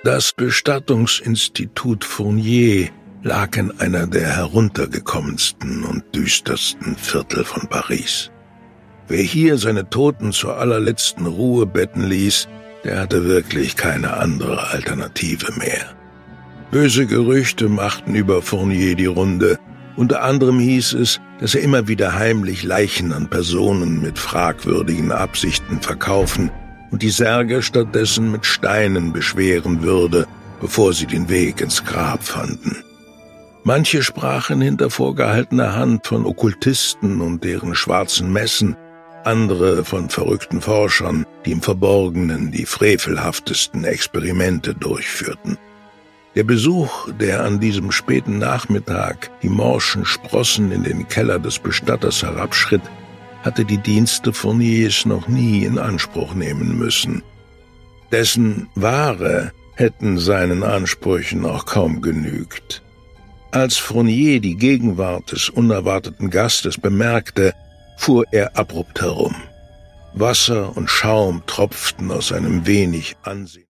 Das Bestattungsinstitut Fournier lag in einer der heruntergekommensten und düstersten Viertel von Paris. Wer hier seine Toten zur allerletzten Ruhe betten ließ, der hatte wirklich keine andere Alternative mehr. Böse Gerüchte machten über Fournier die Runde. Unter anderem hieß es, dass er immer wieder heimlich Leichen an Personen mit fragwürdigen Absichten verkaufen und die Särge stattdessen mit Steinen beschweren würde, bevor sie den Weg ins Grab fanden. Manche sprachen hinter vorgehaltener Hand von Okkultisten und deren schwarzen Messen, andere von verrückten Forschern, die im Verborgenen die frevelhaftesten Experimente durchführten. Der Besuch, der an diesem späten Nachmittag die morschen Sprossen in den Keller des Bestatters herabschritt, hatte die Dienste Fourniers noch nie in Anspruch nehmen müssen. Dessen Ware hätten seinen Ansprüchen auch kaum genügt. Als Fournier die Gegenwart des unerwarteten Gastes bemerkte, fuhr er abrupt herum. Wasser und Schaum tropften aus seinem wenig Ansehen.